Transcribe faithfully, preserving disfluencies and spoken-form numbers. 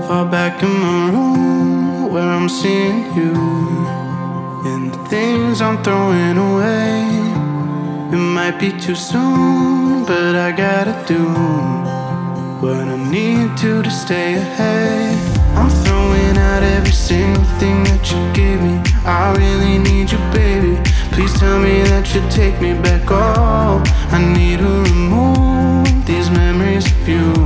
Far back in my room where I'm seeing you, and the things I'm throwing away. It might be too soon, but I gotta do what I need to to stay ahead. I'm throwing out every single thing that you give me. I really need you, baby. Please tell me that you'll take me back. Oh, I need to remove these memories of you.